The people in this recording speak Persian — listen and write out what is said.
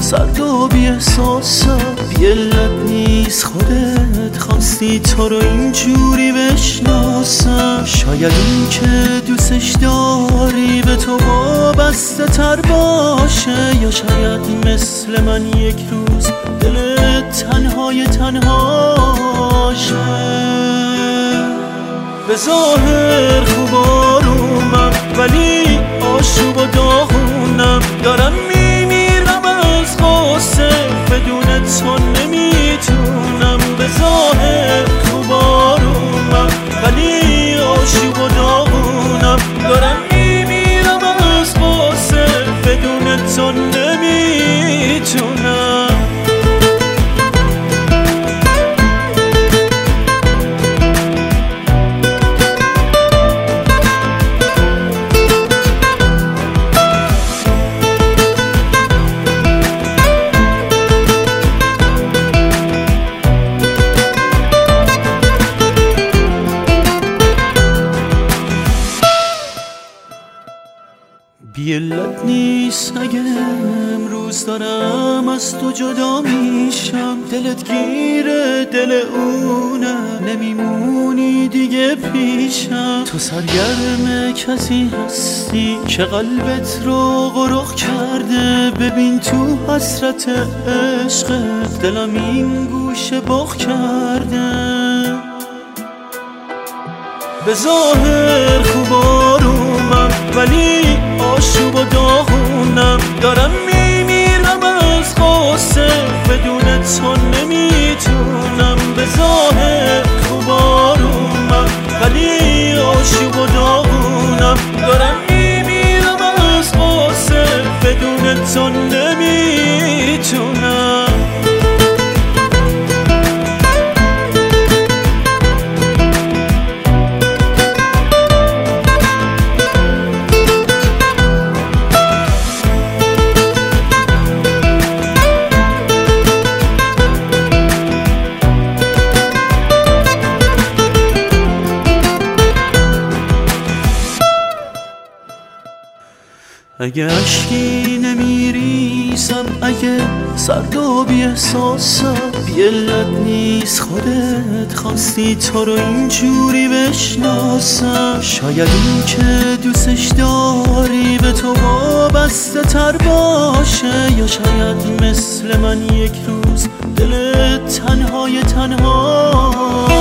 سرد و بی احساسم، بی علت نیست خودت خواستی تو رو اینجوری بشناسم. شاید این که دوستش داری به تو وابسته تر باشه، یا شاید مثل من یک روز دلت تنهای تنهاشه. به ظاهر خوب آرومم ولی آشوب و داغونم، دارم میمیرم از غصه بدون تو نمیتونم. به ظاهر خوب آرومم ولی آشوب و داغونم، دارم میمیرم از غصه بدون تو نمیتونم. بی علت نیست اگه امروز دارم از تو جدا میشم، دلت گیره دل اونه نمیمونی دیگه پیشم. تو سرگرم کسی هستی که قلبت رو غرق کرده، ببین تو حسرت عشقت دلم این گوشه باغ کرده. به ظاهر خوب آرومم ولی آشوب و داغونم، دارم میمیرم از غصه بدون تو نمیتونم. به ظاهر خوب آرومم ولی آشوب و داغونم، دارم میمیرم از غصه بدون تو نمیتونم. اگه اشکی نمیریزم، اگه سرد و بی احساسم، بی علت نیست خودت خواستی تو رو اینجوری بشناسم. شاید این که دوستش داری به تو وابسته تر باشه، یا شاید مثل من یک روز دلت تنهای تنها